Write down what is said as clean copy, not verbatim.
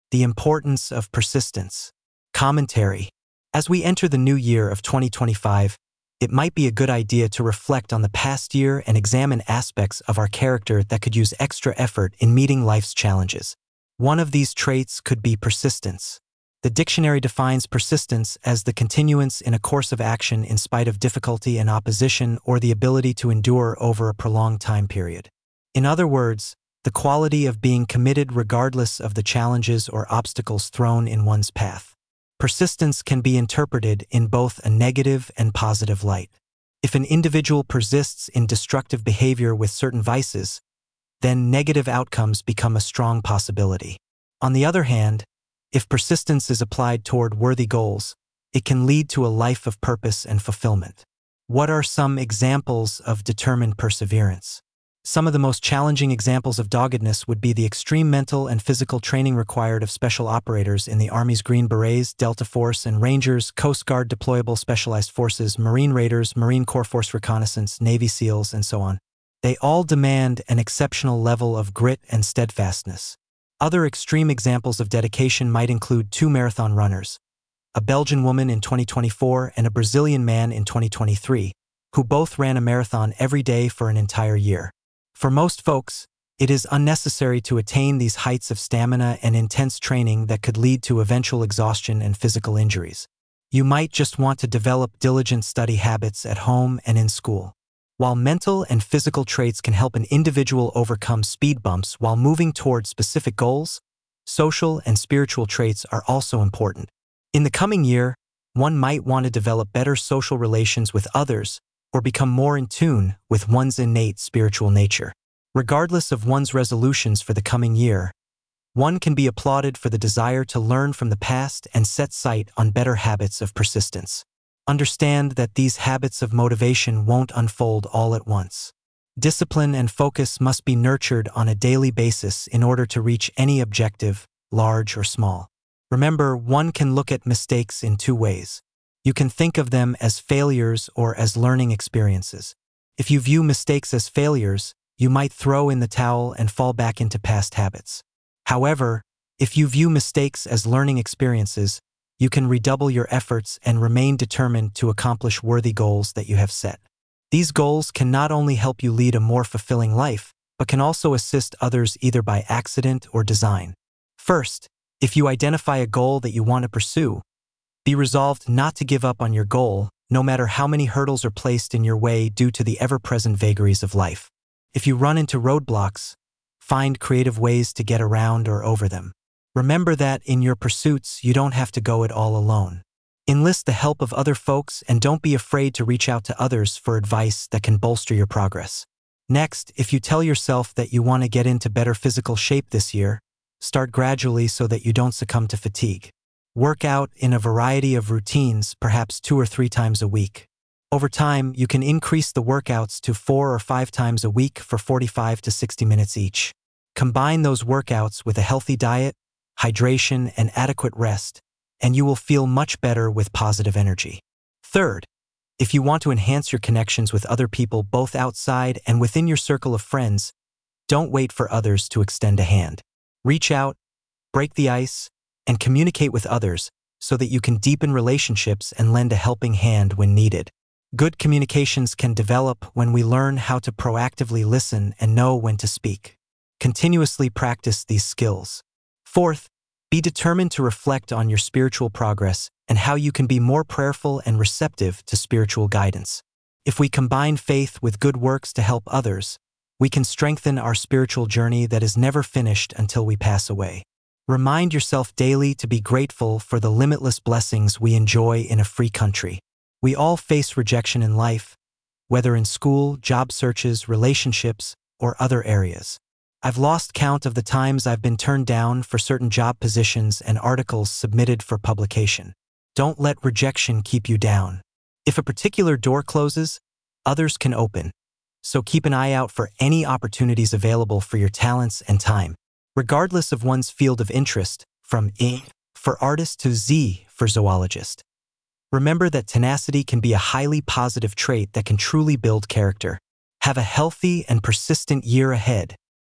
The importance of persistence. Commentary. As we enter the new year of 2025, it might be a good idea to reflect on the past year and examine aspects of our character that could use extra effort in meeting life's challenges. One of these traits could be persistence. The dictionary defines persistence as the continuance in a course of action in spite of difficulty and opposition, or the ability to endure over a prolonged time period. In other words, the quality of being committed regardless of the challenges or obstacles thrown in one's path. Persistence can be interpreted in both a negative and positive light. If an individual persists in destructive behavior with certain vices, then negative outcomes become a strong possibility. On the other hand, if persistence is applied toward worthy goals, it can lead to a life of purpose and fulfillment. What are some examples of determined perseverance? Some of the most challenging examples of doggedness would be the extreme mental and physical training required of special operators in the Army's Green Berets, Delta Force and Rangers, Coast Guard Deployable Specialized Forces, Marine Raiders, Marine Corps Force Reconnaissance, Navy SEALs, and so on. They all demand an exceptional level of grit and steadfastness. Other extreme examples of dedication might include 2 marathon runners, a Belgian woman in 2024 and a Brazilian man in 2023, who both ran a marathon every day for an entire year. For most folks, it is unnecessary to attain these heights of stamina and intense training that could lead to eventual exhaustion and physical injuries. You might just want to develop diligent study habits at home and in school. While mental and physical traits can help an individual overcome speed bumps while moving toward specific goals, social and spiritual traits are also important. In the coming year, one might want to develop better social relations with others or become more in tune with one's innate spiritual nature. Regardless of one's resolutions for the coming year, one can be applauded for the desire to learn from the past and set sight on better habits of persistence. Understand that these habits of motivation won't unfold all at once. Discipline and focus must be nurtured on a daily basis in order to reach any objective, large or small. Remember, one can look at mistakes in 2 ways. You can think of them as failures or as learning experiences. If you view mistakes as failures, you might throw in the towel and fall back into past habits. However, if you view mistakes as learning experiences, you can redouble your efforts and remain determined to accomplish worthy goals that you have set. These goals can not only help you lead a more fulfilling life, but can also assist others either by accident or design. First, if you identify a goal that you want to pursue, be resolved not to give up on your goal, no matter how many hurdles are placed in your way due to the ever-present vagaries of life. If you run into roadblocks, find creative ways to get around or over them. Remember that in your pursuits, you don't have to go it all alone. Enlist the help of other folks and don't be afraid to reach out to others for advice that can bolster your progress. Next, if you tell yourself that you want to get into better physical shape this year, start gradually so that you don't succumb to fatigue. Work out in a variety of routines, perhaps 2 or 3 times a week. Over time, you can increase the workouts to 4 or 5 times a week for 45 to 60 minutes each. Combine those workouts with a healthy diet, hydration, and adequate rest, and you will feel much better with positive energy. Third, if you want to enhance your connections with other people both outside and within your circle of friends, don't wait for others to extend a hand. Reach out, break the ice, and communicate with others so that you can deepen relationships and lend a helping hand when needed. Good communications can develop when we learn how to proactively listen and know when to speak. Continuously practice these skills. Fourth, be determined to reflect on your spiritual progress and how you can be more prayerful and receptive to spiritual guidance. If we combine faith with good works to help others, we can strengthen our spiritual journey that is never finished until we pass away. Remind yourself daily to be grateful for the limitless blessings we enjoy in a free country. We all face rejection in life, whether in school, job searches, relationships, or other areas. I've lost count of the times I've been turned down for certain job positions and articles submitted for publication. Don't let rejection keep you down. If a particular door closes, others can open. So keep an eye out for any opportunities available for your talents and time. Regardless of one's field of interest, from A for artist to Z for zoologist. Remember that tenacity can be a highly positive trait that can truly build character. Have a healthy and persistent year ahead,